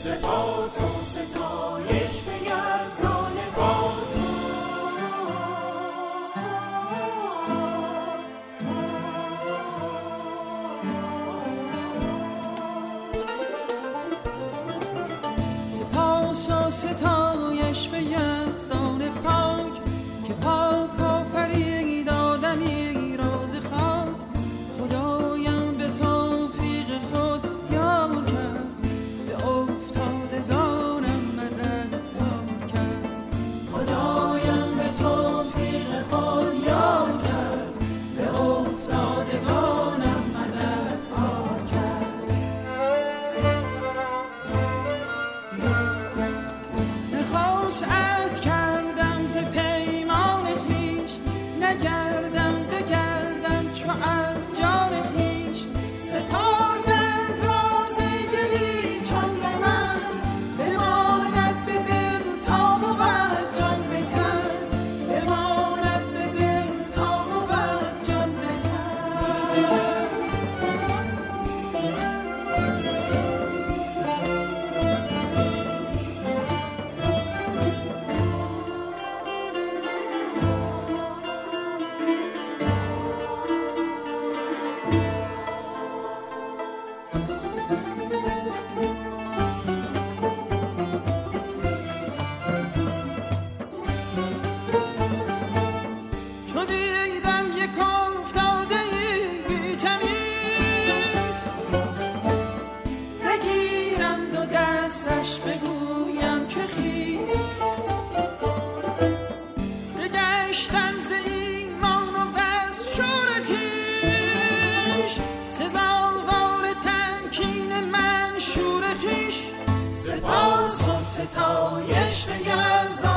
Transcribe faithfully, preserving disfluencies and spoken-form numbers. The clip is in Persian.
سپاس و ستایش به یزدان پاک. سپاس و ستایش به یزدان پاک که پاک آفرید آدمی راز خاک. خدایم به توفیق خود یار کرد، به افتادگانم مدد کار کرد. خدایم به توفیق خود یار کرد، به افتادگانم مدد کار کرد. نخواست عهد کردم ز پیمان خویش، نگردم بگردم چو از جان خویش. سپردند راز دلی چون به من، بماند به دل تا بود جان به تن. بماند به دل تا بود جان به تن. چو دیدم یک افتاده‌ای بی‌تمیز، بگیرم دو دستش بگویم که خیز. بگشتم ز ایمان و بس شور خویش، سزاوار تمکین من شور خویش. سپاس و ستایش به یزدان